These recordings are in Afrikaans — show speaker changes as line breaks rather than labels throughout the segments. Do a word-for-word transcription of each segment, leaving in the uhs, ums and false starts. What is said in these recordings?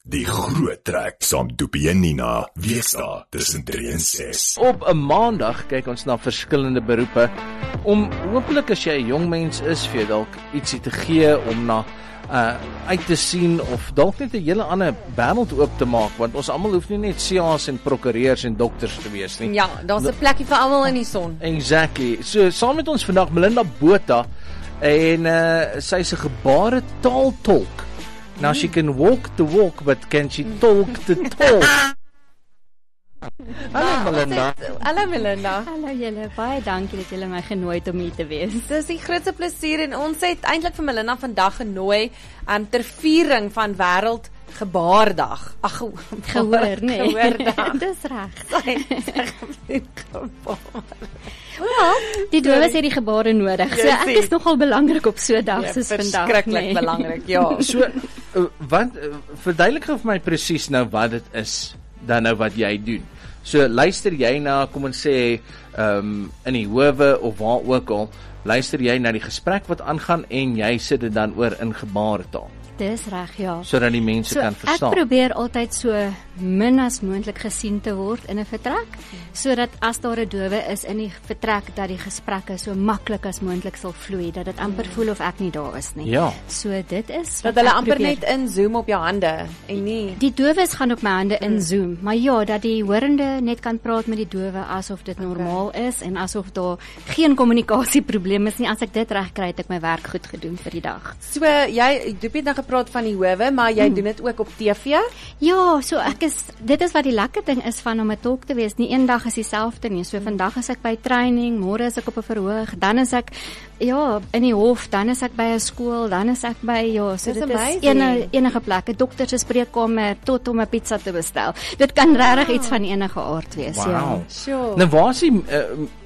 Die groot trek saam Doopie en Nina, wees daar tussen drie en ses.
Op 'n maandag kyk ons na verskillende beroepe om hopelik as jy 'n jong mens is vir jou dalk ietsie te gee om na uh, uit te sien of dalk net 'n hele ander wêreld oop te maak, want ons almal hoef nie net C A's en prokureurs en dokters te wees nie.
Ja, daar's 'n plekkie vir almal in die son.
Exactly. So saam met ons vandag Melinda Botha en uh, sy is 'n gebare taaltolk. Now she can walk the walk, but can she talk the talk? Hallo Melinda.
Hallo Melinda.
Hallo julle, baie dankie dat julle my genooi het om hier te wees.
Dis die grootste plesier en ons het eintlik vir Melinda vandag genooi um, ter viering van wêreld gebaardag. Ag,
gehoor, nee.
Gehoordag.
Dis reg.
Sy gebaar.
Ja, die dowes het die gebare nodig. So ek is nogal belangrik op so 'n dag
ja,
soos vandag.
Verskriklik
nee.
belangrik, ja.
So uh, wat uh, verduidelik vir my presies nou wat dit is dan nou wat jy doen. So luister jy na, kom ons sê, ehm um, in die howe of waar ook al, luister jy na die gesprek wat aangaan en jy sit dit dan oor in gebaretaal.
Dis reg, ja.
Sodat die mense
so,
kan verstaan.
Ek probeer altyd so min as moontlik gesien te word in 'n vertrek, sodat as daar 'n dowe is in die vertrek, dat die gesprekke so maklik as moontlik sal vloei, dat dit amper voel of ek nie daar is nie.
Ja.
So dit is
dat hulle amper probeer. Net in zoom op jou hande en nie.
Die dowes gaan op my hande in hmm. zoom, maar ja, dat die horende net kan praat met die dowe asof dit normaal okay. is en asof daar geen kommunikasieprobleem is nie. As ek dit reg kry, het ek my werk goed gedoen vir die dag.
So jy Doopie het nou gepraat van die howe, maar jy hmm. doen dit ook op T V?
Ja, so ek is dit is wat die lekker ding is van om 'n tolk te wees. Nie een dag is dieselfde nie. So vandag is ek by training, môre is ek op 'n verhoog, dan is ek ja, in die hof, dan is ek by 'n skool, dan is ek by ja, so dit is enige enige plek, 'n dokter se spreekkamer tot om 'n pizza te bestel. Dit kan wow. regtig iets van enige aard wees,
wow.
ja.
Sure.
Nou waar is die uh,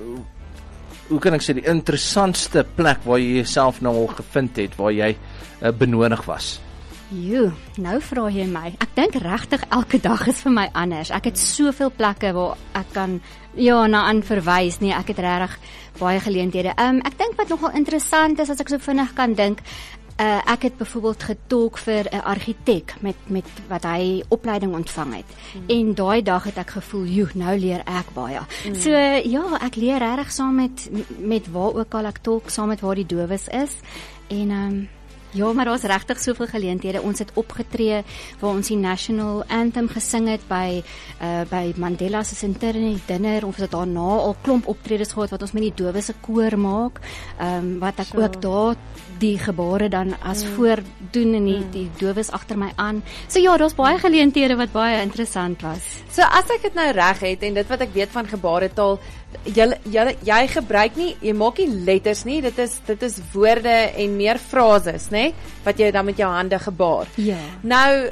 hoe kan ek sê die interessantste plek waar jy jouself nou al gevind het waar jy uh, benodig was?
Jo, nou vra jy my. Ek dink regtig elke dag is vir my anders. Ek het soveel plekke waar ek kan ja, na aan verwys. Nee, ek het regtig baie geleenthede. Um, ek dink wat nogal interessant is as ek so vinnig kan dink, uh, ek het byvoorbeeld getolk vir 'n argitek met met wat hy opleiding ontvang het. Mm. En daai dag het ek gevoel, joe, nou leer ek baie. Mm. So ja, ek leer regtig saam met met waar ook al ek tolk, saam met waar die dowes is. En um, ja, maar daar's regtig soveel geleenthede. Ons het opgetree waar ons die National Anthem gesing het by uh, by Mandela se Centenary Dinner. Ons het daarna al klomp optredes gehad wat ons met die dowes se koor maak. Ehm um, wat ek sure. ook daar die gebare dan as mm. voordoen en die, mm. die dowes agter my aan. So ja, daar's baie geleenthede wat baie interessant was.
So as ek dit nou reg het en dit wat ek weet van gebaretaal, jy jy jy gebruik nie, jy maak nie letters nie, dit is dit is woorde en meer frases, nê, wat jy dan met jou hande gebaar.
Ja.
Nou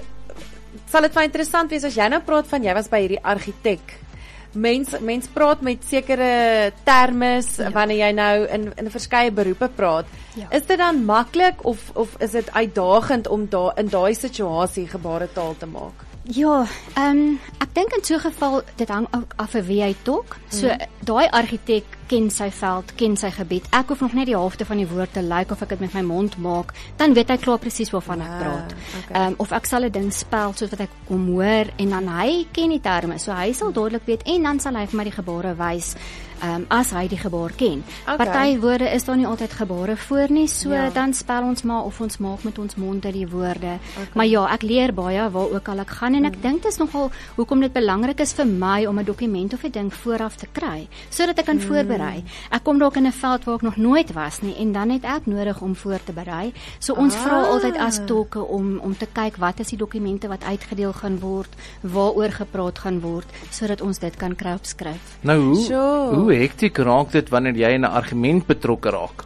sal dit baie interessant wees as jy nou praat van jy was by hierdie argitek. Mens mens praat met sekere termes ja. wanneer jy nou in in verskeie beroepe praat. Ja. Is dit dan maklik of of is dit uitdagend om daar in daai situasie gebaretaal te maak?
Ja, ehm um, ek dink in so 'n geval dit hang ook af van wie hy tolk. So mm. daai argitek ken sy veld, ken sy gebied. Ek hoef nog net die helfte van die woord te lyk of ek dit met my mond maak, dan weet hy klaar presies waarvan ja, ek praat. Ehm okay. um, of ek sal 'n ding spel soos wat ek kom hoor en dan hy ken die terme. So hy sal dadelik weet en dan sal hy vir my die gebare wys. Um, as hy die gebaar ken. Okay. Party woorde is daar nie altyd gebare voor nie, so ja. dan spel ons maar of ons maak met ons monde die woorde. Okay. Maar ja, ek leer baie waar ook al ek gaan en ek mm. dink dit is nogal hoekom dit belangrik is vir my om 'n dokument of 'n ding vooraf te kry, sodat ek kan mm. voorberei. Ek kom dalk in 'n veld waar ek nog nooit was nie en dan het ek nodig om voor te berei. So ons ah. vra altyd as tolke om om te kyk wat is die dokumente wat uitgedeel gaan word, waaroor gepraat gaan word, sodat ons dit kan kry op skrif.
Nou hoe?
So.
hoe hektiek raak dit wanneer jy in 'n argument betrokke raak.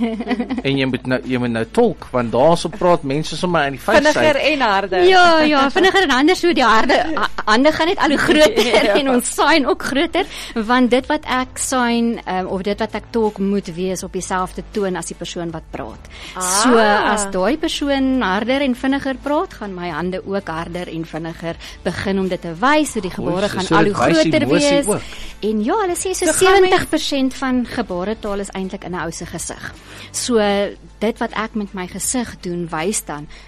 En jy moet nou jy moet nou tolk, want daarso praat mense sommer in die vyf sy.
Vinniger en harder.
Ja, ja, vinniger en harder, so die harde hande gaan net al hoe groter ja. en ons sign ook groter, want dit wat ek sign um, of dit wat ek tolk moet wees op dieselfde toon as die persoon wat praat. Ah. So as daai persoon harder en vinniger praat, gaan my hande ook harder en vinniger begin om dit te wys, so die gebare gaan so al hoe groter wees. Ook. En ja, hulle sê so sewentig persent van gebaretaal is eintlik in 'n ou se gesig. So dit wat ek met my gesig doen, wys dan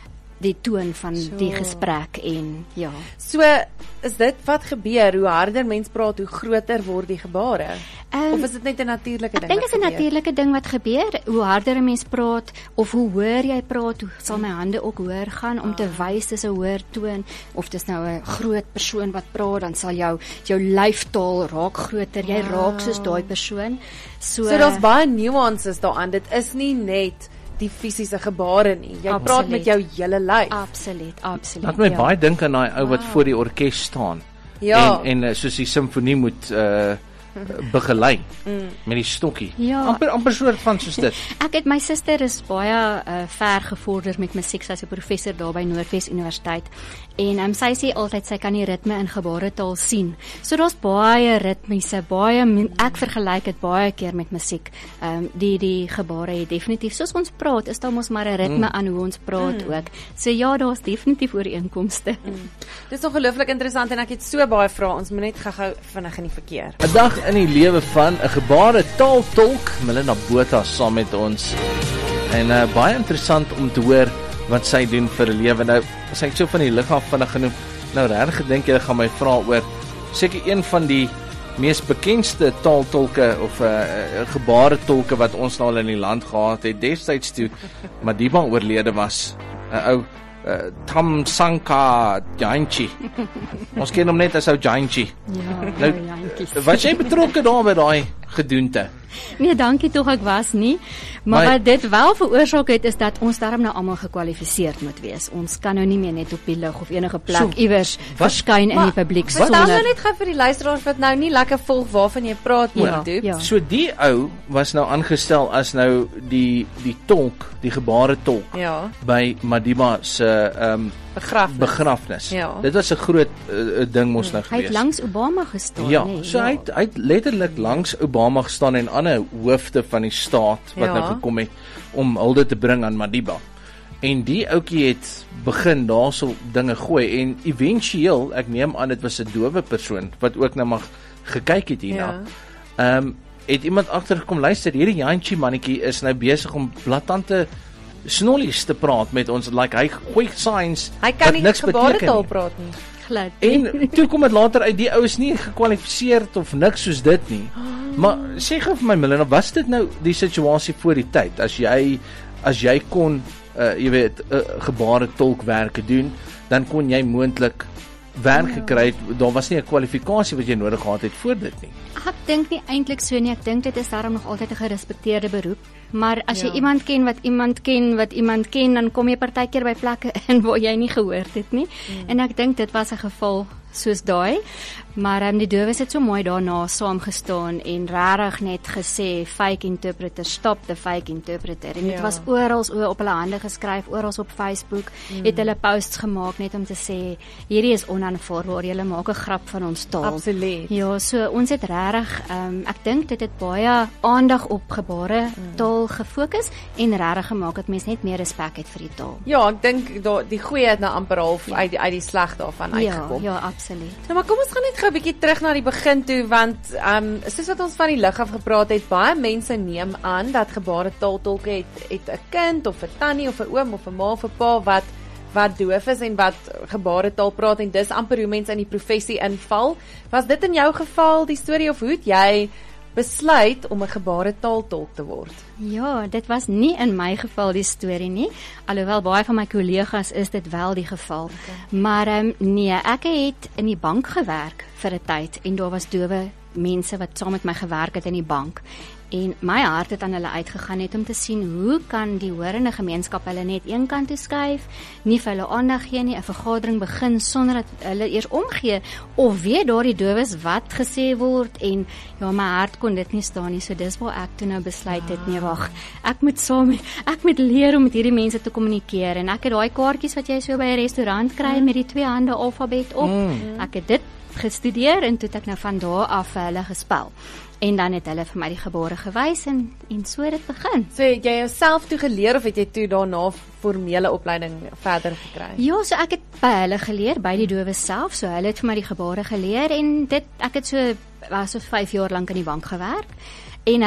die toon van
So.
die gesprek en ja.
So, is dit wat gebeur? Hoe harder mens praat, hoe groter word die gebare?
Um,
Of is dit net 'n natuurlike
Ek
ding?
dink
wat
dit is 'n
gebeur?
natuurlike ding wat gebeur. Hoe harder 'n mens praat of hoe hoër jy praat, hoe sal my hande ook hoër gaan om te wys dis 'n hoër toon, of dis nou 'n groot persoon wat praat, dan sal jou jou lyftaal raak groter. Jy raak soos daai persoon. So,
So daar's baie nuances daaraan. Dit is nie net die fisiese gebare nie. Jy
Absoluut.
praat met jou hele lyf.
absoluut, absoluut.
Laat my
ja.
baie dink aan daai ou wat voor die orkes staan.
Ja.
En en uh, soos die simfonie moet uh begelei mm. met die stokkie.
Ja.
Amper amper soort van soos dit.
Ek het my suster is baie uh, ver gevorder met musiek, sy's 'n professor daar by Noordwes Universiteit. En um, sy sê altyd sy kan die ritme in gebaretaal sien. So daar's baie ritmiese, baie ek vergelyk dit baie keer met musiek. Ehm um, die die gebare het definitief soos ons praat, is daar mos maar 'n ritme mm. aan hoe ons praat mm. ook. So ja, daar's definitief ooreenkomste. Mm.
Dis ongelooflik interessant en ek het so baie vrae. Ons moet net gou-gou vinnig in die verkeer.
'n Dag in die lewe van 'n gebare taaltolk, Melinda Botha saam met ons. En uh, baie interessant om te hoor wat sy doen vir 'n lewe. Nou, as ek so van die lig af vinnig genoem, nou regtig gedink jy gaan my vra oor seker een van die mees bekendste taaltolke of 'n uh, uh, gebaretolke wat ons nou al in die land gehad het destyds toe Madiba oorlede was. 'n uh, ou uh, Thamsanqa Jantjie. Ons ken hom net as ou Jantjie.
Ja,
Nou,
jantjies.
was jy betrokke daar by daai gedoente?
Nee, dankie tog ek was nie. Maar,
Maar-
wat dit wel veroorsaak het is dat ons daarom nou almal gekwalifiseerd moet wees. Ons kan nou nie meer net op die lug of enige plek
So,
iewers
wat-
verskyn in
Maar,
die publiek
Vertel nou
sonder.
net gou vir die luisteraars wat nou nie lekker volg waarvan jy praat
Ja,
YouTube.
ja.
So die ou was nou aangestel as nou die die tolk, die gebaretolk
Ja,
by Madiba se ehm um,
begrafnis.
begrafnis.
Ja.
Dit was 'n groot uh, ding mos nou
Hy het
gewees.
langs Obama gestaan,
Ja,
nee,
so hy het, hy het letterlik langs Obama gestaan en ander hoofde van die staat wat
Ja.
nou gekom het om hulde te bring aan Madiba. En die ouetjie het begin daarso dinge gooi en éventueel, ek neem aan dit was 'n dowe persoon wat ook nou maar gekyk het hierna. Ehm um, het iemand agtergekom, luister, hierdie Jantjie mannetjie is nou besig om blaatante snollies te praat met ons, like hy gooi signs
Hy kan
wat
nie
niks beteken
gebaretaal
nie.
praat nie.
glad nie.
En toe kom dit later uit die ou is nie gekwalifiseerd of niks soos dit nie. Maar sê gou vir my Melinda, was dit nou die situasie voor die tyd as jy as jy kon uh, jy weet uh, gebare tolkwerke doen, dan kon jy moontlik werk
Ja.
gekry het. Daar was nie 'n kwalifikasie wat jy nodig gehad het voor dit nie.
Ek dink nie eintlik so nie. Ek dink dit is daarom nog altyd 'n gerespekteerde beroep. Maar as jy
Ja.
iemand ken wat iemand ken wat iemand ken, dan kom jy partykeer by plekke in waar jy nie gehoord het nie. Mm. En ek dink dit was 'n geval soos daai. Maar um, die dowes het so mooi daarna saamgestaan en regtig net gesê fake interpreter, stop the fake interpreter. En dit
Ja.
was oral op hulle hande geskryf, oral op Facebook, mm. het hulle posts gemaak net om te sê hierdie is onaanvaarbaar, julle maak 'n grap van ons taal.
Absoluut.
Ja, so ons het regtig um, ek dink dit het baie aandag op gebare
Mm.
taal gefokus en regtig gemaak dat mense net meer respek het vir die taal.
Ja, ek dink daar die goeie het nou amper half
Ja.
uit die uit die sleg daarvan
Ja,
uitgekom.
ja, absoluut.
Nou maar kom ons gaan net gou 'n bietjie terug na die begin toe want ehm um, soos wat ons van die lig af gepraat het, baie mense neem aan dat gebaretaaltolke het het 'n kind of 'n tannie of 'n oom of 'n ma of 'n pa wat wat doof is en wat gebaretaal praat en dis amper hoe mense in die professie inval. Was dit in jou geval die storie of hoe het jy besluit om 'n gebaretaaltolk te word?
Ja, dit was nie in my geval die storie nie, alhoewel baie van my kollegas is dit wel die geval. Okay. Maar um, nee, ek het in die bank gewerk vir 'n tyd en daar was dowe mense wat saam met my gewerk het in die bank. En my hart het aan hulle uitgegaan net om te sien hoe kan die horende gemeenskap hulle net een kant toe skuif, nie vir hulle aandag gee nie, 'n vergadering begin sonder dat hulle eers omgee of weet daardie dowes wat gesê word en ja, my hart kon dit nie staan nie, so dis waar ek toe nou besluit het, nee wag, ek moet saam met, ek moet leer om met hierdie mense te kommunikeer en ek het daai kaartjies wat jy so by 'n restaurant kry mm. met die twee hande alfabet op, mm. ek het dit gestudeer en toe het ek nou van daar af vir hulle gespel. En dan het hulle vir my die gebare gewys en en so het dit begin.
So het jy jouself toe geleer of het jy toe daarna formele opleiding verder gekry?
Ja, so ek het by hulle geleer, by die dowes self, so hulle het vir my die gebare geleer en dit ek het so was so vyf jaar lank in die bank gewerk en hulle het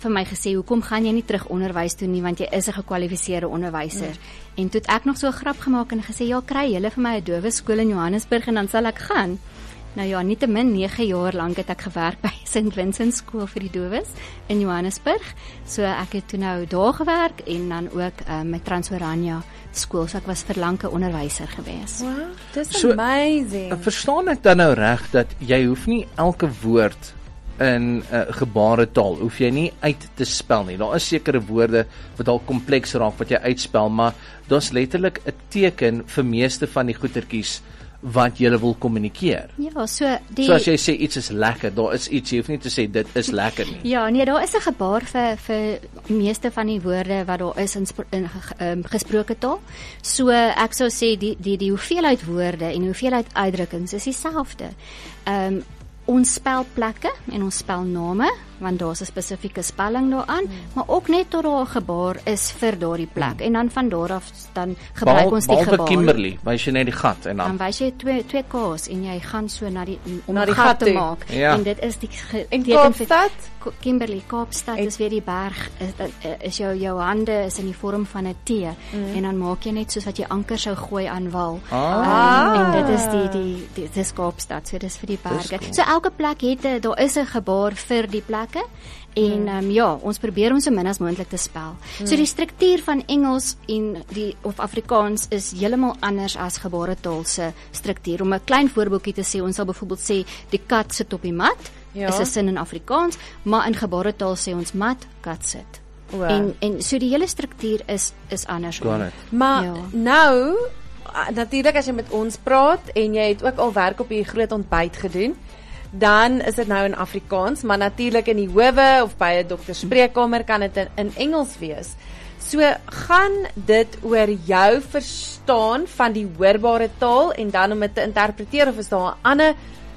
vir my gesê, hoekom gaan jy nie terug onderwys toe nie, want jy is 'n gekwalifiseerde onderwyser. Mm. En toe het ek nog so 'n grap gemaak en gesê, ja, kry julle vir my 'n dowe skool in Johannesburg en dan sal ek gaan. Nou ja, nietemin nege jaar lank het ek gewerk by Saint Vincent Skool vir die dowes in Johannesburg. So ek het toe nou daar gewerk en dan ook um, met Transorania skool, so ek was vir lank 'n onderwyser gewees.
Wow, dis
So,
amazing.
Verstaan ek dan nou reg dat jy hoef nie elke woord in uh, gebaretaal hoef jy nie uit te spel nie. Daar is sekere woorde wat al kompleks raak wat jy uitspel, maar daar's letterlik 'n teken vir meeste van die goetertjies wat jy wil kommunikeer.
Ja, so die
So as jy sê iets is lekker, daar is iets, jy hoef nie te sê dit is lekker nie.
Ja, nee, daar is 'n gebaar vir vir meeste van die woorde wat daar is in, in um, gesproke taal. So ek sou sê die die die hoeveelheid woorde en hoeveelheid uitdrukkings is dieselfde. Ehm um, ons spel plekke en ons spel name, want daar's 'n spesifieke spelling daaraan, hmm. maar ook net tot daar 'n gebaar is vir daardie plek. Hmm. En dan van daar af dan gebruik
Bal,
ons die gebaar.
Behalwe Kimberley, wys jy net die gat en dan
dan wys jy twee twee K's en jy gaan so na die om
Na die
gat
gat
te
toe.
maak.
Ja.
En dit is die ge-
En
teken vir-
Kaapstad?
Ko- Kimberley, Kaapstad
En-
is weer die berg, is, is jou jou hande is in die vorm van 'n T mm. en dan maak jy net soos wat jy anker sou gooi aan wal.
Ah.
Um, en dit is die die die dis Kaapstad, so dis vir die berge.
Cool.
So elke plek het 'n daar is 'n gebaar vir die plekke. En um, ja, ons probeer om so min as moontlik te spel. Hmm. So die struktuur van Engels en die of Afrikaans is heeltemal anders as gebaretaal se struktuur. Om 'n klein voorbeeldjie te sê, ons sal byvoorbeeld sê die kat sit op die mat,
Ja.
is 'n sin in Afrikaans, maar in gebaretaal sê ons mat, kat sit.
Wow.
En en so die hele struktuur is is anders.
Got it.
Maar
Ja.
nou, natuurlik as jy met ons praat en jy het ook al werk op die groot ontbyt gedoen, dan is dit nou in Afrikaans, maar natuurlik in die howe of by 'n dokter spreekkamer kan dit in, in Engels wees. So gaan dit oor jou verstaan van die hoorbare taal en dan om dit te interpreteer, of is daar 'n ander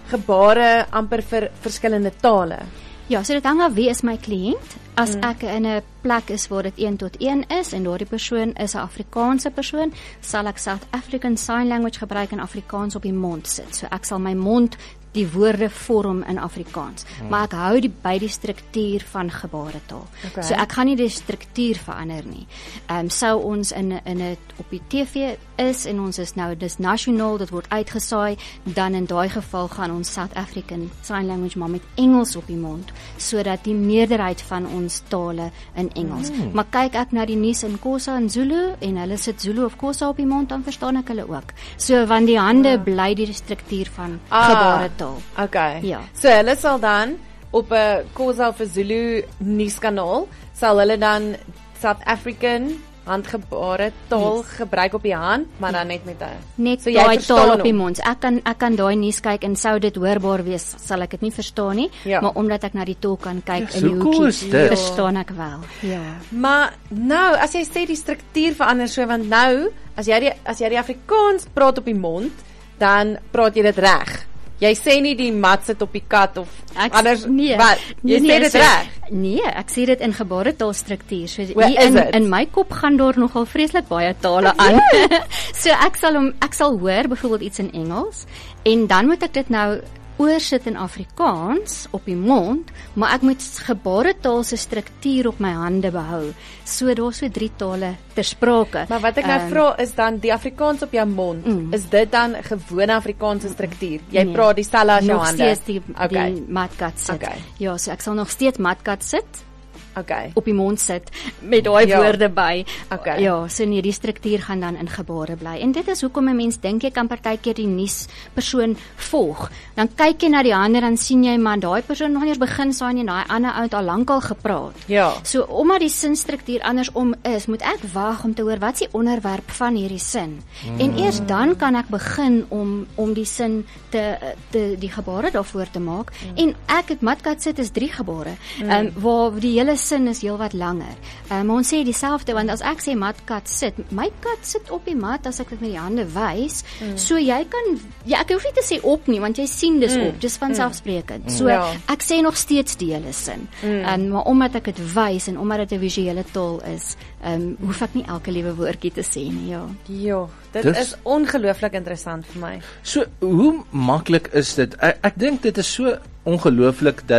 gebare amper vir verskillende tale?
Ja, so dit hang af wie is my kliënt. As mm. ek in 'n plek is waar dit een tot een is en daardie persoon is 'n Afrikaanse persoon, sal ek South African Sign Language gebruik en Afrikaans op die mond sit. So ek sal my mond die woorde vorm in Afrikaans, hmm. maar ek hou die by die struktuur van gebaretaal.
Okay.
So ek gaan nie die struktuur verander nie. Ehm um, sou ons in in 'n op die T V is en ons is nou dis nasionaal, dit word uitgesaai, dan in daai geval gaan ons South African Sign Language maar met Engels op die mond, sodat die meerderheid van ons tale in Engels. Hmm. Maar kyk ek na die nuus in Xhosa en Zulu en hulle sit Zulu of Xhosa op die mond, dan verstaan ek hulle ook. So want die hande ja. bly die struktuur van ah. gebaretaal.
Okay.
Ja.
So hulle sal dan op 'n Xhosa of 'n Zulu nuuskanaal sal hulle dan South African handgebare taal hmm. gebruik op die hand, maar dan net met 'n
net
so
daai taal op die
hom.
mond. Ek kan ek kan daai nuus kyk en sou dit hoorbaar wees, sal ek dit nie verstaan nie,
ja.
maar omdat ek na die taal kan kyk
Ja,
in die
so cool
hoekie,
is dit.
verstaan ek wel. Ja.
Maar nou, as jy sê die struktuur verander so, want nou as jy die as jy die Afrikaans praat op die mond, dan praat jy dit reg. Jy sê nie die mat sit op die kat of
Ek,
anders
nee,
wat. Jy
nee,
sê
nee,
dit
so,
reg.
Nee, ek sê dit in gebaretaalstruktuur. So
Well,
hier in
it?
in my kop gaan daar nogal vreeslik baie tale aan. So ek sal hom ek sal hoor byvoorbeeld iets in Engels en dan moet ek dit nou oorsit in Afrikaans op die mond, maar ek moet gebaretaal se struktuur op my hande behou. So daar's so drie tale ter sprake.
Maar wat ek nou
Um,
vra is dan die Afrikaans op jou mond,
Mm.
is dit dan gewone Afrikaanse struktuur? Jy
Nee.
praat dieselfde as jou
nog
hande.
steeds die,
Okay.
die matkat sit.
Okay.
Ja, so ek sal nog steeds matkat sit.
Okay.
op die mond sit met daai
Ja.
woorde by.
Okay.
Ja, so nee, die struktuur gaan dan in gebare bly. En dit is hoekom 'n mens dink jy kan partykeer die nuus persoon volg. Dan kyk jy na die hande, dan sien jy man, daai persoon nog nie eens begin saai nie, daai ander ou het al lankal gepraat.
Ja.
So omdat die sinstruktuur andersom is, moet ek wag om te hoor wat is die onderwerp van hierdie sin. Mm. En eers dan kan ek begin om om die sin te te die gebare daarvoor te maak. Mm. En ek het matkat sit is drie gebare. Ehm mm. um, waar die hele sin is heelwat langer. Ehm um, ons sê dieselfde want as ek sê matkat sit, my kat sit op die mat as ek dit met die hande wys. Mm. So jy kan ja, ek hoef nie te sê op nie want jy sien dis mm. op. Dis vanselfsprekend. Mm. So
Ja.
ek sê nog steeds die hele sin.
Mm.
Um, maar omdat ek dit wys en omdat dit 'n visuele taal is, um, hoef ek nie elke liewe woordjie te sê nie, ja.
Jo, dit
Dis-
is ongelooflik interessant vir my.
So hoe maklik is dit? Ek, ek dink dit is so ongelooflik dat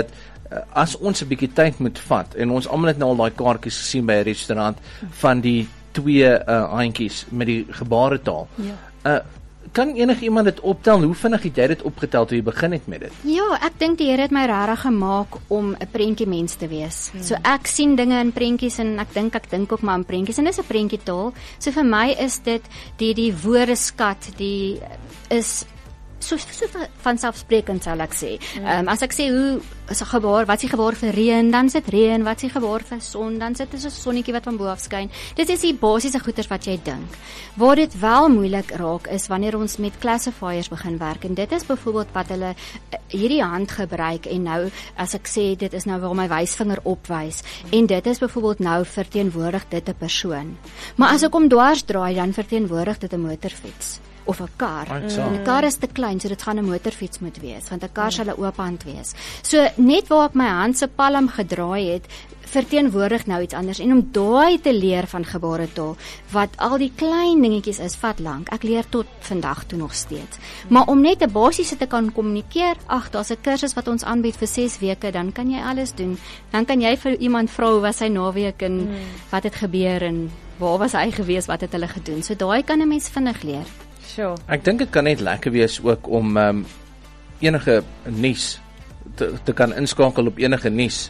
uh, as ons 'n bietjie tyd moet vat en ons almal het nou al daai kaartjies gesien by 'n restaurant van die twee uh, handjies met die gebaretaal.
Ja.
Uh, kan enigiemand dit optel? Hoe vinnig het jy dit opgetel toe jy begin het met dit?
Ja, ek dink die Here het my regtig gemaak om 'n prentjie mens te wees. Hmm. So ek sien dinge in prentjies en ek dink ek dink ook maar in prentjies en dis 'n prentjietaal. So vir my is dit die die woordeskat, die is so so vanselfsprekend sal ek sê. Ehm um, as ek sê hoe is 'n gebaar, wat is die gebaar vir reën, dan sit reën, wat is die gebaar vir son, dan sit dit so 'n sonnetjie wat van bo af skyn. Dit is die basiese goeters wat jy dink. Waar dit wel moeilik raak is wanneer ons met classifiers begin werk en dit is byvoorbeeld wat hulle uh, hierdie hand gebruik en nou as ek sê dit is nou waar my wysvinger opwys en dit is byvoorbeeld nou verteenwoordig dit 'n persoon. Maar as ek hom dwars draai dan verteenwoordig dit 'n motorfiets of 'n kar.
Right,
En 'n kar is te klein, so dit gaan 'n motorfiets moet wees, want 'n kar sal 'n oop hand wees. So net waar ek my hand se palm gedraai het, verteenwoordig nou iets anders en om daai te leer van gebaretaal wat al die klein dingetjies is, vat lank. Ek leer tot vandag toe nog steeds. Maar om net 'n basiese te kan kommunikeer, ag, daar's 'n kursus wat ons aanbied vir ses weke, dan kan jy alles doen. Dan kan jy vir iemand vra hoe was sy naweek en hmm. wat het gebeur en waar was hy gewees, wat het hulle gedoen. So daai kan 'n mens vinnig leer.
Sure.
Ek dink dit kan net lekker wees ook om um, enige nuus te, te kan inskakel op enige nuus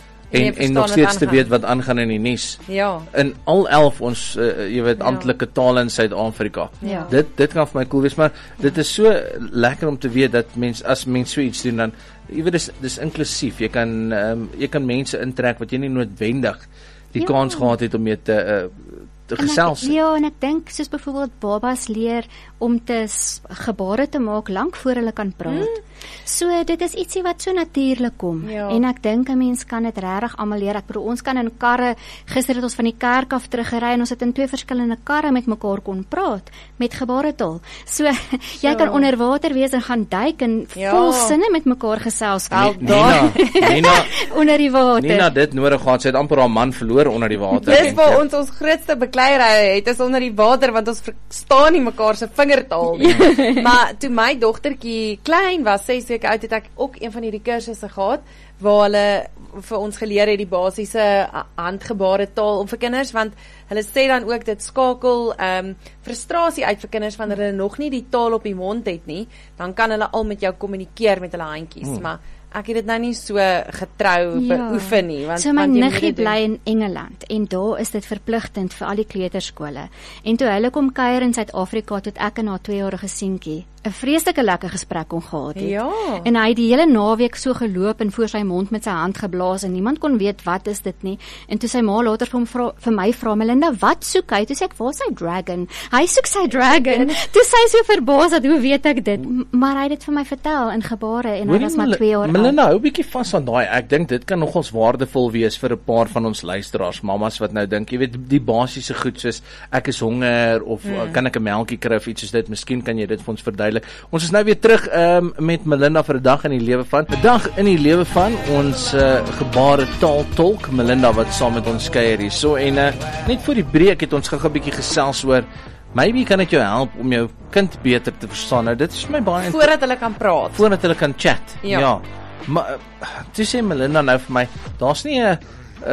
en en nog steeds te weet wat aangaan in die nuus.
Ja.
In al elf ons uh, jy weet amptelike ja. tale in Suid-Afrika.
Ja.
Dit dit kan vir my cool wees, maar dit is so lekker om te weet dat mens as mens so iets doen dan jy weet dis dis inklusief. Jy kan um, jy kan mense intrek wat jy nie noodwendig die ja. kans gehad het om mee te uh, te gesels.
Ek, ja, en ek dink soos byvoorbeeld babas leer om te gebare te maak lank voor hulle kan praat. Hmm. So dit is ietsie wat so natuurlik kom. Ja. En ek dink 'n mens kan dit regtig almal leer. Ek bedoel ons kan in karre, gister het ons van die kerk af teruggery en ons het in twee verskillende karre met mekaar kon praat met gebaretaal. So jy
so.
kan onder water wees en gaan duik en
ja.
vol sinne met mekaar gesels.
Nee, Nina, Nina,
onder die water.
Nina dit nodig gehad. Sy het amper haar man verloor onder die water.
Dis waar ons ons grootste bekleierery het is onder die water want ons verstaan nie mekaar se vingertaal nie. Maar toe my dogtertjie klein was, ses weke oud, het ek ook een van hierdie kursusse gehad waar hulle vir ons geleer het die basiese handgebare taal om vir kinders, want hulle sê dan ook dit skakel um, frustrasie uit vir kinders wanneer hulle nog nie die taal op die mond het nie, dan kan hulle al met jou kommunikeer met hulle handjies, hmm. maar ek het dit nou nie so getrou ja. beoefen nie. Want,
so my
want
niggie bly in Engeland en daar is dit verpligtend vir al die kleuterskole. En toe hulle kom kuier in Suid-Afrika, tot ek en haar tweejarige seentjie 'n vreeslike lekker gesprek kon gehad het.
Ja.
En hy het die hele naweek so geloop en voor sy mond met sy hand geblaas en niemand kon weet wat is dit nie. En toe sy ma later vir hom vra, vir my vra, Melinda, wat soek hy? Toe sê ek, waar is sy dragon? Hy soek sy dragon. Toe sy so verbaas dat, hoe weet ek dit? Maar hy het dit vir my vertel in gebare en hy was maar twee jaar oud.
Melinda, hou bietjie vas aan daai. Ek dink dit kan nogals waardevol wees vir 'n paar van ons luisteraars, mamas wat nou dink, jy weet, die basiese goed soos ek is honger of hmm. kan ek 'n melktjie kry of iets soos dit. Miskien kan jy dit vir ons verduidelik. Ons is nou weer terug um, met Melinda vir 'n dag in die lewe van 'n dag in die lewe van ons uh, gebare taal tolk Melinda wat saam met ons kuier hier. So en uh, net voor die breek het ons gou 'n bietjie gesels oor maybe kan dit jou help om jou kind beter te verstaan. Nou dit is vir my baie
voordat hulle kan praat.
Voordat hulle kan chat. Ja. ja. Maar toe sê Melinda nou vir my, daar's nie 'n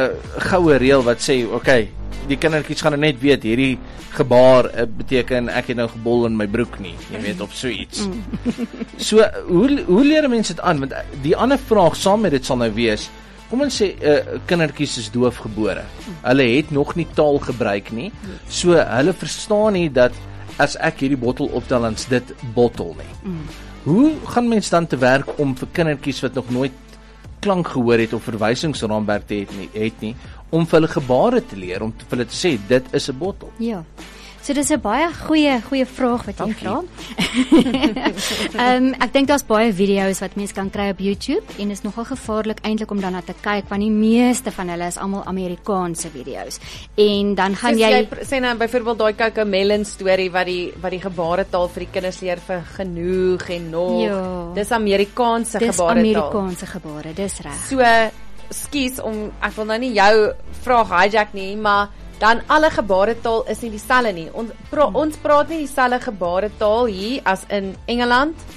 goue reël wat sê, okay, die kindertjies gaan net weet hierdie gebaar uh, beteken ek het nou gebol in my broek nie, jy weet, of so iets. Mm. So hoe hoe leer mense dit aan? Want die ander vraag saam met dit sal nou wees, kom ons sê uh, kindertjies is doof gebore. Hulle het nog nie taal gebruik nie. So hulle verstaan nie dat as ek hierdie bottel optel dan's dit bottel nie. Mm. Hoe gaan mens dan te werk om vir kindertjies wat nog nooit klank gehoor het of verwysingsraamwerk het nie, het nie om vir hulle gebare te leer, om te, vir hulle te sê dit is 'n bottel?
Ja. So dis 'n baie goeie goeie vraag wat jy vra. Ehm um, ek dink daar's baie video's wat mense kan kry op YouTube en is nogal gevaarlik eintlik om daarna te kyk want die meeste van hulle is almal Amerikaanse video's. En dan gaan
so,
jy,
jy sê nou byvoorbeeld daai Cocomelon storie wat die wat die gebaretaal vir die kinders leer vir genoeg en nog.
Ja.
Dis Amerikaanse
dis
gebaretaal.
Dis Amerikaanse gebare, dis reg.
So skus om ek wil nou nie jou vraag hijack nie, maar dan alle gebaretaal is nie dieselfde nie. Ons pra, ons praat nie dieselfde gebaretaal hier as in Engeland, ja.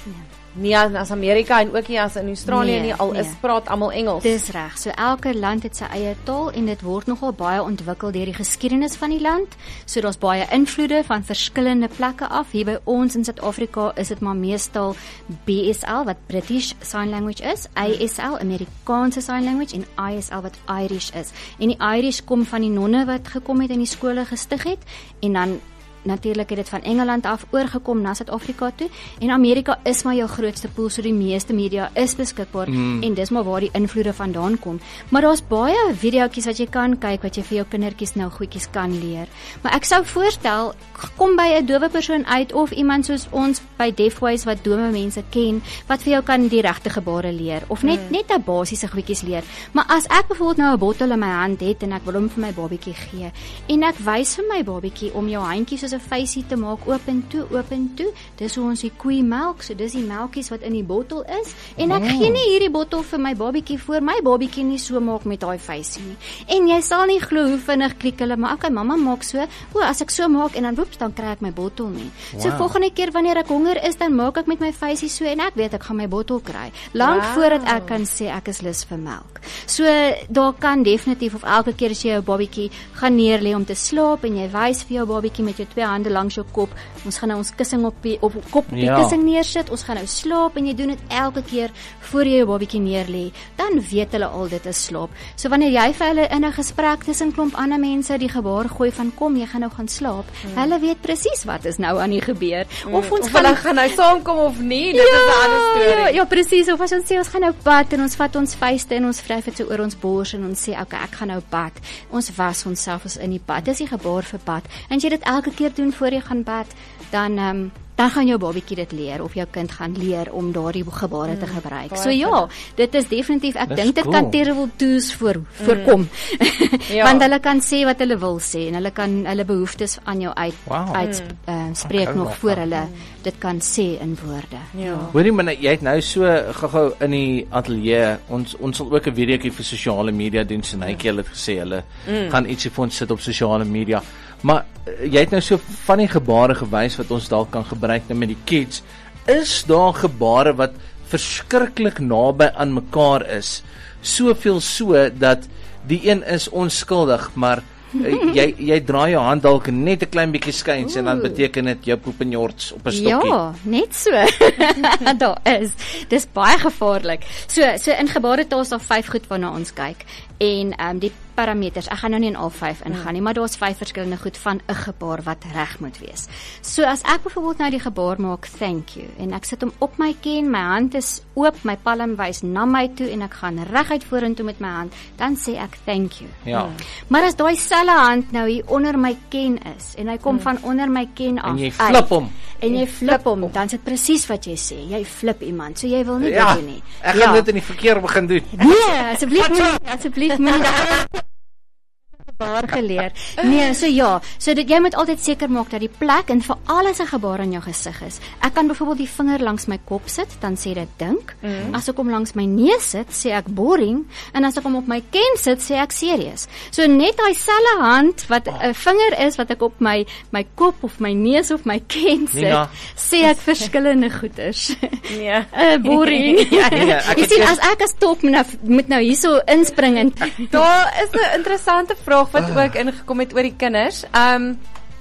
nie as Amerika en ook nie as in Australië
Nee,
nie, al is
nee.
praat almal Engels.
Dis reg. So elke land het sy eie taal en dit word nogal baie ontwikkel deur die geskiedenis van die land. So daar's baie invloede van verskillende plekke af. Hier by ons in Suid-Afrika is dit maar meestal B S L wat British Sign Language is, A S L Amerikaanse Sign Language en I S L wat Irish is. En die Irish kom van die nonne wat gekom het en die skole gestig het en dan natuurlik het dit van Engeland af oorgekom na Suid-Afrika toe en Amerika is maar jou grootste pool, so die meeste media is beskikbaar mm. en dis maar waar die invloede vandaan kom. Maar daar's baie videoetjies wat jy kan kyk wat jy vir jou kindertjies nou goedjies kan leer. Maar ek sou voorstel, kom by 'n dowe persoon uit of iemand soos ons by Deafways wat dome mense ken, wat vir jou kan die regte gebare leer of net mm. net 'n basiese goedjies leer. Maar as ek byvoorbeeld nou 'n bottel in my hand het en ek wil hom vir my babatjie gee en ek wys vir my babatjie om jou handjie soos 'n vuisie te maak, oop en toe, oop en toe. Dis hoe ons die koei melk, so dis die melkies wat in die bottel is. En ek oh. gee nie hierdie bottel vir my babatjie voor my babatjie nie so maak met daai vuisie nie. En jy sal nie glo hoe vinnig klik hulle, maar okay, mamma maak so. O, as ek so maak en dan woeps, dan kry ek my bottel nie. Wow. So volgende keer wanneer ek honger is, dan maak ek met my vuisie so en ek weet ek gaan my bottel kry. Lank wow. voordat ek kan sê ek is lus vir melk. So daar kan definitief of elke keer as jy jou babatjie gaan neerlê om te slaap en jy wys vir jou babatjie met jou twee hande langs jou kop, ons gaan nou ons kussing op die, op kop op die
Ja.
kussing neersit, ons gaan nou slaap en jy doen dit elke keer voor jy jou babatjie neerlê, dan weet hulle al dit is slaap. So wanneer jy vir hulle in 'n gesprek tussen klomp ander mense die gebaar gooi van kom, jy gaan nou gaan slaap, hmm. hulle weet presies wat is nou aan die gebeur.
Hmm.
Of ons
of
gaan
hulle gaan nou saamkom of nie, dit
ja,
is 'n ander storie.
Ja, ja presies, of as ons sê ons gaan nou bad en ons vat ons vuiste en ons vryf dit so oor ons bors en ons sê okay, ek gaan nou bad. Ons was onsself as in die bad. Dis die gebaar vir bad. En as jy dit elke keer doen voor jy gaan bad, dan um, dan gaan jou babatjie dit leer of jou kind gaan leer om daardie gebare te gebruik. Mm, so ja, dit is definitief, ek dink dit cool. kan terrible twos voor voorkom. Mm. ja. Want hulle kan sê wat hulle wil sê en hulle kan hulle behoeftes aan jou uit
wow.
uit uh, spreek okay, nog well, voor hulle mm. dit kan sê in woorde.
Ja.
Hoorie man, jy het nou so gou-gou in die ateljee, ons ons sal ook 'n videoetjie vir sosiale media doen, Synnetjie het gesê hulle mm. gaan ietsie vir ons sit op sosiale media. Maar jy het nou so van die gebare gewys wat ons dalk kan gebruik nou met die kids. Is daar gebare wat verskriklik naby aan mekaar is? Soveel so dat die een is onskuldig, maar jy jy draai jou hand dalk net 'n klein bietjie skuins en dan beteken dit jou poep en jorts op 'n stokkie.
Ja, net so. Daar is. Dis baie gevaarlik. So so in gebaretaal is daar vyf goed waarna ons kyk. En ehm um, die parameters, ek gaan nou nie in al vyf ingaan nie, maar daar's vyf verskillende goed van 'n gebaar wat reg moet wees. So as ek byvoorbeeld nou die gebaar maak, thank you, en ek sit hom op my ken, my hand is oop, my palm wys na my toe en ek gaan reguit vorentoe met my hand, dan sê ek thank you.
Ja.
Hmm. Maar as daai selfe hand nou hier onder my ken is en hy kom hmm. van onder my ken af,
en jy flip hom.
En jy flip hom, dan is dit presies wat jy sê. Jy flip iemand. So jy wil nie
ja,
dit doen nie.
Ek gaan
ja.
dit in die verkeer begin doen.
Nee, asseblief moenie, asseblief moenie gebaar geleer. Nee, so ja, so dat jy moet altyd seker maak dat die plek en veral as 'n gebaar in jou gesig is. Ek kan byvoorbeeld die vinger langs my kop sit, dan sê dit dink. Mm. As ek hom langs my neus sit, sê ek boring, en as ek hom op my ken sit, sê ek serious. So net daai selfe hand wat 'n oh. vinger is wat ek op my my kop of my neus of my ken sit, Nina. Sê ek verskillende goeters.
Nee.
uh, boring.
ja, nee, ek
jy sien, as ek as top moet nou, moet nou hierso inspring en
daar is 'n interessante vraag wat uh. ook ingekom het oor die kinders. Um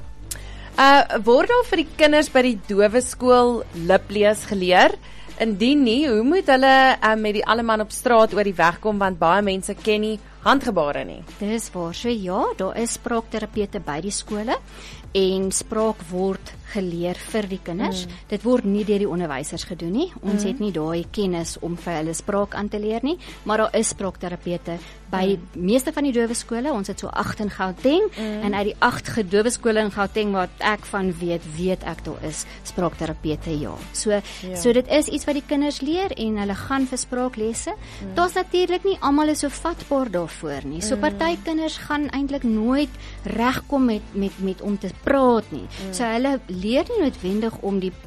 uh word daar vir die kinders by die dowe skool liplees geleer? Indien nie, hoe moet hulle um, met die alleman op straat oor die weg kom, want baie mense ken nie handgebare nie.
Dis waar, so ja, daar is spraakterapeute by die skole en spraak word geleer vir die kinders. Mm. Dit word nie deur die onderwysers gedoen nie. Ons mm. het nie daai kennis om vir hulle spraak aan te leer nie, maar daar is spraakterapeute by mm. meeste van die dowe skole. Ons het so agt in Gauteng mm. en uit die agt gedowe skole in Gauteng wat ek van weet, weet ek daar is spraakterapeute, ja. So ja. so dit is iets wat die kinders leer en hulle gaan vir spraaklesse. Mm. Daar's natuurlik nie almal is so vatbaar daarvoor nie. So party kinders gaan eintlik nooit regkom met met met om te praat nie. Mm. So hulle leer nie noodwendig om die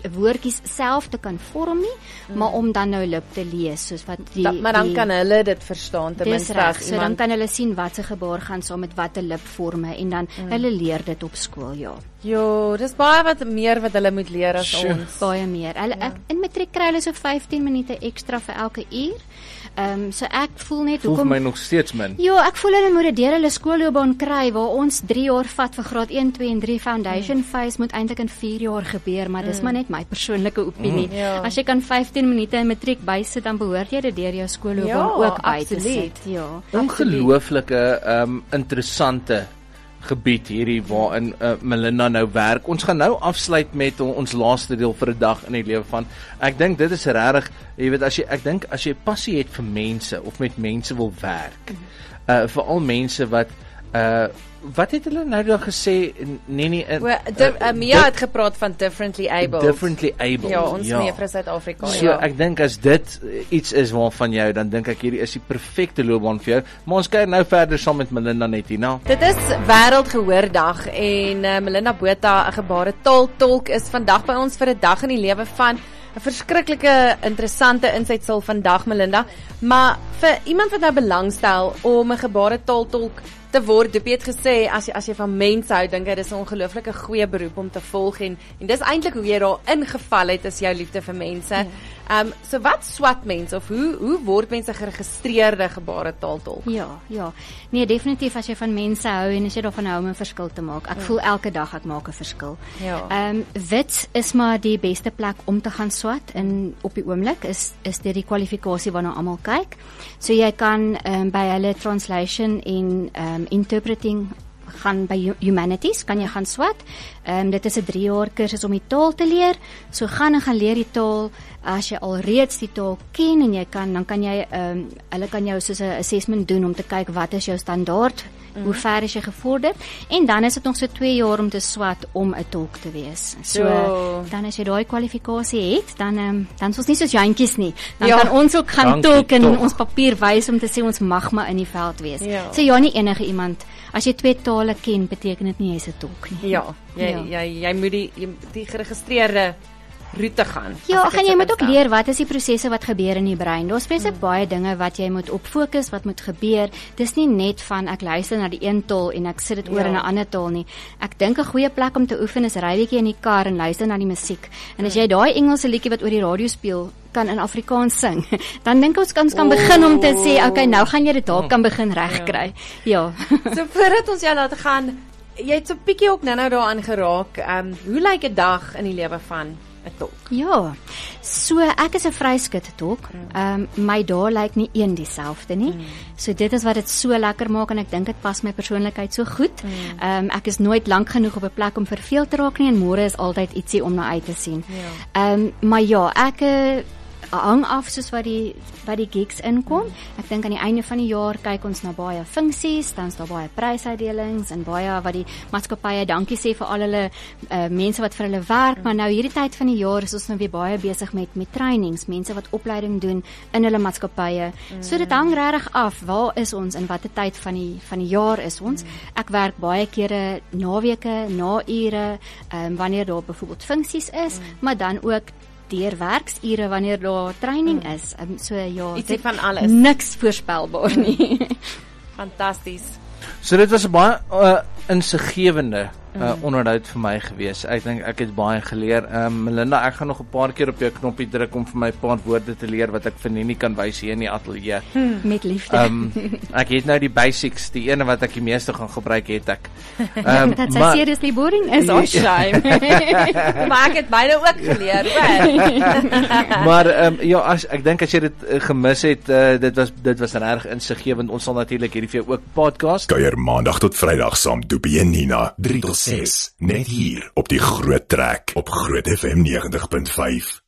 woordjies self te kan vorm nie, mm. maar om dan nou lip te lees, soos wat die...
Da, maar dan
die,
kan hulle dit verstaan, ten
dis
minste
reg,
as
so dan
iemand...
kan hulle sien wat se gebaar gaan saam met watter lipvorme, en dan mm. hulle leer dit op skool, ja.
Jo, dis baie wat meer wat hulle moet leer as
Sure.
ons.
Baie meer. Hulle,
Ja.
ek, in matriek kry hulle so vyftien minute ekstra vir elke uur. Ehm um, so ek voel net
Voel vir
hoekom
my nog steeds min.
Ja, ek voel hulle moet 'n deur hulle skoolloopbaan kry waar ons drie jaar vat vir graad een, twee en drie foundation mm. phase moet eintlik in vier jaar gebeur, maar dis mm. maar net my persoonlike opinie.
Mm. Ja.
As jy kan vyftien minute in matriek bysit, dan behoort jy dit deur jou skoolloopbaan
Ja,
ook by te
absoluut.
sit. Ja.
Ongelooflike um, interessante gebied hierdie waarin uh, Melinda nou werk. Ons gaan nou afsluit met on, ons laaste deel vir 'n dag in die lewe van. Ek dink dit is regtig, jy weet, as jy ek dink as jy passie het vir mense of met mense wil werk. Uh veral mense wat uh wat het hulle nou daar gesê? Nee nee, uh,
Well, uh, Mia het gepraat van differently able.
differently able.
Ja, ons ja. neef in Suid-Afrika.
So
ja.
ek dink as dit iets is waarvan jou, dan dink ek hierdie is die perfekte loopbaan vir jou. Maar ons kyk nou verder saam met Melinda Netina.
Dit is Wêreldgehoordag en uh, Melinda Botha, 'n gebaretaaltolk, is vandag by ons vir 'n dag in die lewe van 'n verskriklike interessante insetsel vandag, Melinda. Maar vir iemand wat nou belangstel om 'n gebaretaaltolk te word, Doopie het gesê as jy as jy van mense hou, dink ek dis 'n ongelooflike goeie beroep om te volg en en dis eintlik hoe jy daar ingeval het, is jou liefde vir mense. Ehm ja. um, so wat swat mense of hoe hoe word mense geregistreerde gebaretaaltolk?
Ja, ja. Nee, definitief as jy van mense hou en as jy daarvan hou om 'n verskil te maak. Ek ja. voel elke dag ek maak 'n verskil.
Ja.
Ehm um, wits is maar die beste plek om te gaan swat in op die oomblik is is dit die kwalifikasie waarna almal kyk. So jy kan ehm um, by hulle translation en ehm um, interpreting gaan by humanities, kan jy gaan swat. Ehm um, dit is 'n drie jaar kursus om die taal te leer. So gaan en gaan leer die taal. As jy alreeds die taal ken en jy kan, dan kan jy ehm um, hulle kan jou soos 'n assessment doen om te kyk wat is jou standaard, mm. hoe ver is jy gevorder, en dan is dit nog so twee jaar om te swat om 'n tolk te wees. So
Jo.
dan as jy daai kwalifikasie het, dan ehm um, dan is ons nie soos jantjies nie. Dan
Ja.
kan ons ook gaan
Dankie,
tolk en
toch.
ons papier wys om te sê ons mag maar in die veld wees.
Ja.
So ja, nie enige iemand. As jy twee tale ken, beteken dit nie jy's 'n tolk nie.
Ja, jy
Ja.
jy jy moet die jy, die geregistreerde roete gaan.
Ja,
as ek
gaan
dit
jy
so
moet
kan
ook
stel.
leer wat is die prosesse wat gebeur in die brein. Daar's spesifiek mm. baie dinge wat jy moet op fokus, wat moet gebeur. Dis nie net van ek luister na die een taal en ek sit dit oor
Ja.
in 'n ander taal nie. Ek dink 'n goeie plek om te oefen is ry bietjie in die kar en luister na die musiek. En as jy daai Engelse liedjie wat oor die radio speel kan in Afrikaans sing, dan dink ons kan ons kan begin om te sê, okay, nou gaan jy dit dalk kan begin regkry. Ja.
So voordat ons jou laat gaan, jy het so 'n bietjie ook nou-nou daaraan geraak. Ehm um, hoe lyk 'n dag in die lewe van 'n tolk?
Ja. So ek is 'n vryskut tolk. Ehm um, my dae lyk nie een dieselfde nie. Mm. So dit is wat dit so lekker maak en ek dink dit pas my persoonlikheid so goed. Ehm mm. um, ek is nooit lank genoeg op 'n plek om verveel te raak nie en môre is altyd ietsie om na uit te sien. Ehm
Ja.
um, maar ja, ek uh, hang af soos wat die wat die gigs inkom. Ek dink aan die einde van die jaar kyk ons na baie funksies, dan is daar baie prysuitdelings en baie wat die maatskappye dankie sê vir al hulle uh, mense wat vir hulle werk, mm. maar nou hierdie tyd van die jaar is ons nou weer baie besig met met trainings, mense wat opleiding doen in hulle maatskappye. Mm. So dit hang regtig af, waar is ons en watter tyd van die van die jaar is ons? Mm. Ek werk baie kere naweke, na ure, um, wanneer daar byvoorbeeld funksies is, mm. maar dan ook deur werksure wanneer daar training mm. is. Um, so ja,
Ietsie van alles.
Niks voorspelbaar nie.
Fantasties.
So dit was 'n baie uh, insiggewende uh, onderhoud vir my gewees. Ek dink ek het baie geleer. Um, Melinda, ek gaan nog 'n paar keer op jou knoppie druk om vir my 'n paar woorde te leer wat ek vir Nenie kan wys hier in die ateljee.
Hmm. Met liefde.
Um, ek het nou die basics, die ene wat ek die meeste gaan gebruik het ek. Um,
Dat sy seriously boring is, oh shame.
Maar ek het myne ook geleer, hoor.
maar um, ja, as ek dink as jy dit uh, gemis het, uh, dit was dit was regtig insiggewend. Ons sal natuurlik hierdie vir jou ook podcast.
Kuier maandag tot Vrydag saam Doopie en Nina, drie tot ses, net hier op die Groot Trek op Groot F M negentig punt vyf.